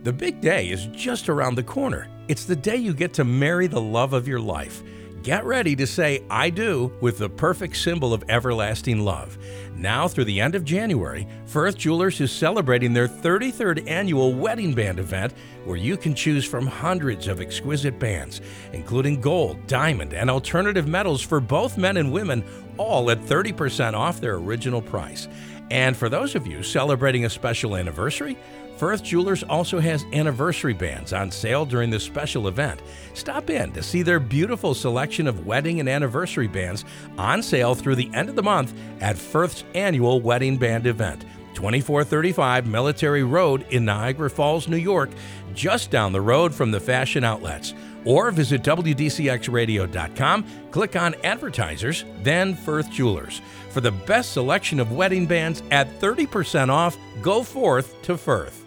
The big day is just around the corner. It's the day you get to marry the love of your life. Get ready to say I do with the perfect symbol of everlasting love. Now through the end of January, Firth Jewelers is celebrating their 33rd annual wedding band event where you can choose from hundreds of exquisite bands, including gold, diamond, and alternative metals for both men and women, all at 30% off their original price. And for those of you celebrating a special anniversary, Firth Jewelers also has anniversary bands on sale during this special event. Stop in to see their beautiful selection of wedding and anniversary bands on sale through the end of the month at Firth's annual wedding band event, 2435 Military Road in Niagara Falls, New York, just down the road from the fashion outlets. Or visit WDCXradio.com, click on Advertisers, then Firth Jewelers. For the best selection of wedding bands at 30% off, go forth to Firth.